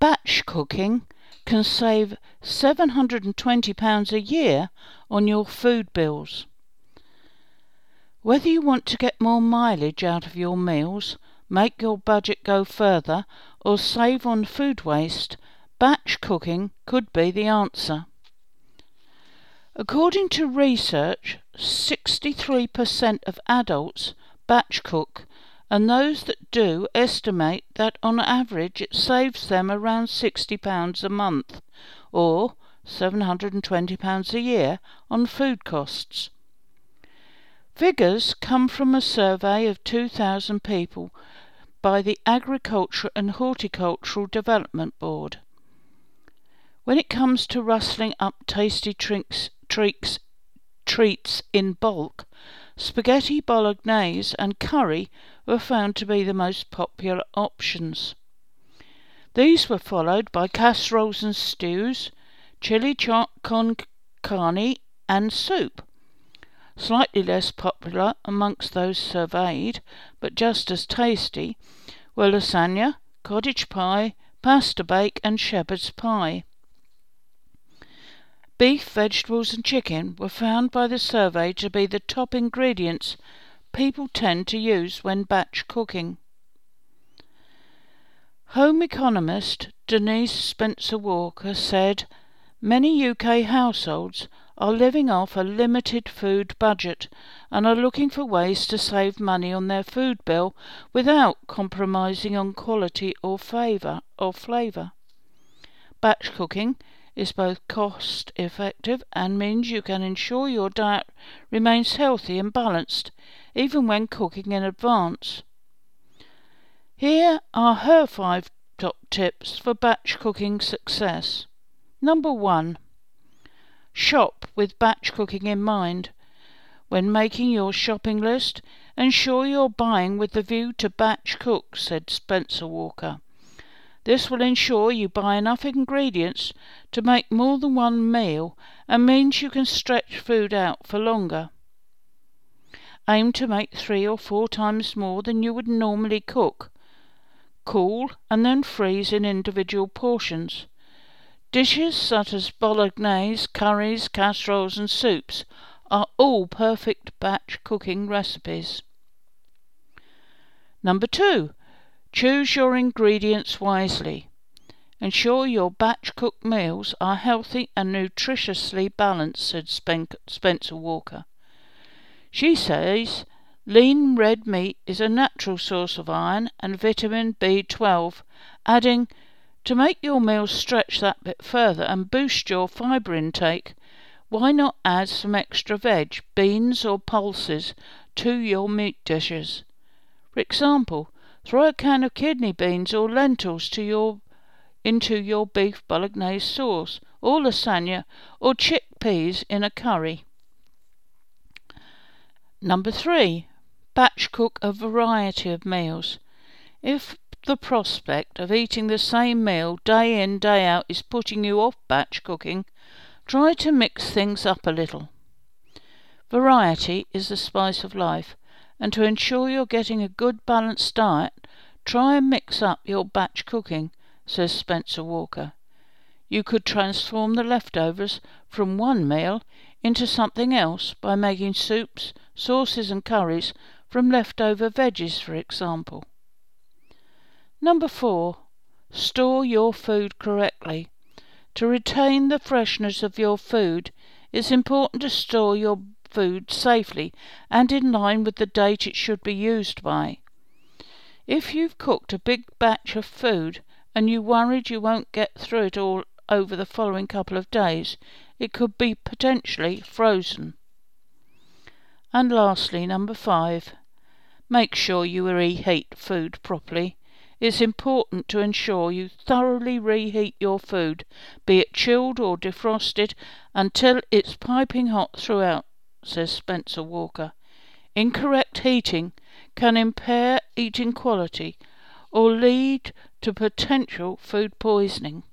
Batch cooking can save £720 a year on your food bills. Whether you want to get more mileage out of your meals, make your budget go further, or save on food waste, batch cooking could be the answer. According to research, 63% of adults batch cook, and those that do estimate that on average it saves them around £60 a month, or £720 a year on food costs. Figures come from a survey of 2,000 people by the Agriculture and Horticultural Development Board. When it comes to rustling up tasty treats in bulk, spaghetti bolognese and curry were found to be the most popular options. These were followed by casseroles and stews, chili con carne and soup. Slightly less popular amongst those surveyed, but just as tasty, were lasagna, cottage pie, pasta bake and shepherd's pie. Beef, vegetables and chicken were found by the survey to be the top ingredients people tend to use when batch cooking. Home economist Denise Spencer-Walker said, "Many UK households are living off a limited food budget and are looking for ways to save money on their food bill without compromising on quality or flavour. Batch cooking is both cost effective and means you can ensure your diet remains healthy and balanced even when cooking in advance." Here are her 5 top tips for batch cooking success. Number 1. Shop with batch cooking in mind. When making your shopping list, ensure you're buying with the view to batch cook, said Spencer-Walker. This will ensure you buy enough ingredients to make more than one meal and means you can stretch food out for longer. Aim to make 3 or 4 times more than you would normally cook. Cool and then freeze in individual portions. Dishes such as bolognese, curries, casseroles and soups are all perfect batch cooking recipes. Number 2. Choose your ingredients wisely. Ensure your batch cooked meals are healthy and nutritiously balanced, said Spencer-Walker. She says lean red meat is a natural source of iron and vitamin B12, adding, to make your meals stretch that bit further and boost your fibre intake, why not add some extra veg, beans or pulses to your meat dishes? For example, throw a can of kidney beans or lentils into your beef bolognese sauce, or lasagna, or chickpeas in a curry. Number 3. Batch cook a variety of meals. If the prospect of eating the same meal day in, day out is putting you off batch cooking, try to mix things up a little. Variety is the spice of life, and to ensure you're getting a good balanced diet, try and mix up your batch cooking, says Spencer-Walker. You could transform the leftovers from one meal into something else by making soups, sauces and curries from leftover veggies, for example. Number 4. Store your food correctly. To retain the freshness of your food, it's important to store your food safely and in line with the date it should be used by. If you've cooked a big batch of food and you're worried you won't get through it all over the following couple of days, it could be potentially frozen. And lastly, number 5. Make sure you reheat food properly. It's important to ensure you thoroughly reheat your food, be it chilled or defrosted, until it's piping hot throughout, says Spencer-Walker. Incorrect heating can impair eating quality or lead to potential food poisoning.